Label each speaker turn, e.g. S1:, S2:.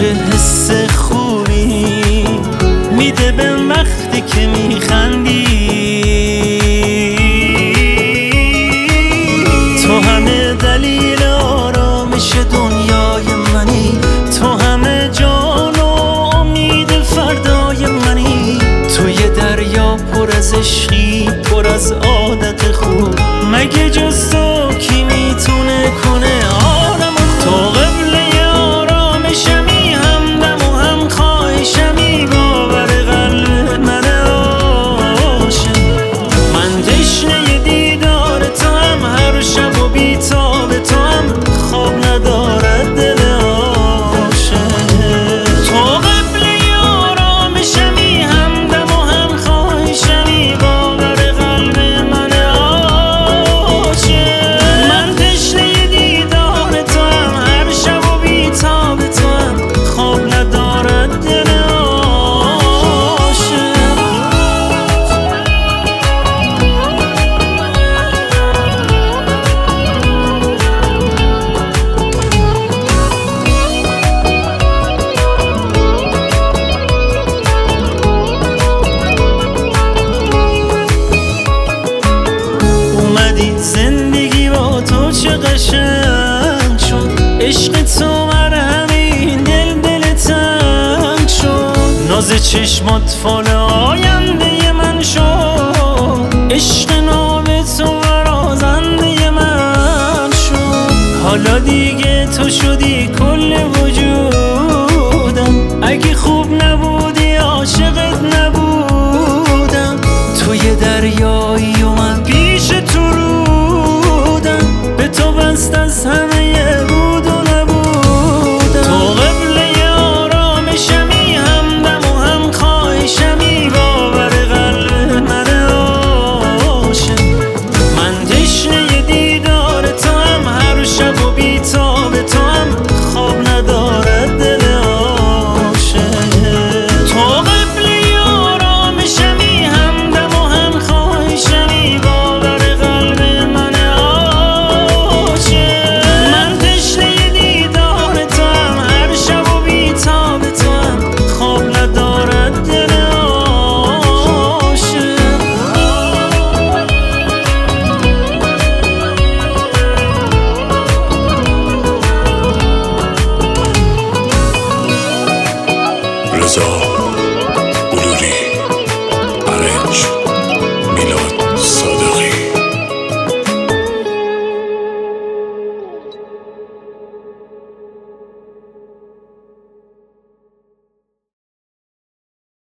S1: چه حس خوبی میده به وقتی که میخندی. تو همه دلیل آرامش دنیای منی، تو همه جان و امید فردای منی. توی دریا پر از عشقی، پر از عادت خوب، مگه جز تو کی میتونه کنه آرام تو؟ قبله آرامشمی، همدم و هم خواهشمی، باور قلب من عاشق. من تشنه دیدار تو هم، هر شب و بیتاب تو هم، خواب ندارد دل عاشق. تو قبله آرامشمی، همدم و هم خواهشمی، باور قلب من عاشق. من تشنه دیدار تو هم، هر شب و بیتاب تو هم، خواب ندارد دل عاشق. اومدی زندگی با تو چه قشنگ شد، عشق تو مرهمی دل تنگ شد. ناز چشمات فال آینده من شد، عشق ناب تو برازنده من شد. حالا دیگه تو شدی کل وجودم، اگه خوب نبودی عاشقت نبودم. توی دریایی و من پیش تو رودم، به تو بست از همه بود و نبودم. تو قبله آرامشمی، همدم و هم خواهشمی، باور قلب من عاشق. من تشنه دیدار تو هم، هر شب و بیتاب تو هم، خواب ندارد دل عاشق. تو قبله آرامشمی، همدم و هم خواهشمی، باور قلب من عاشق. من تشنه دیدار تو هم، هر شب و بیتاب تو هم، خواب ندارد دل عاشق.
S2: رضا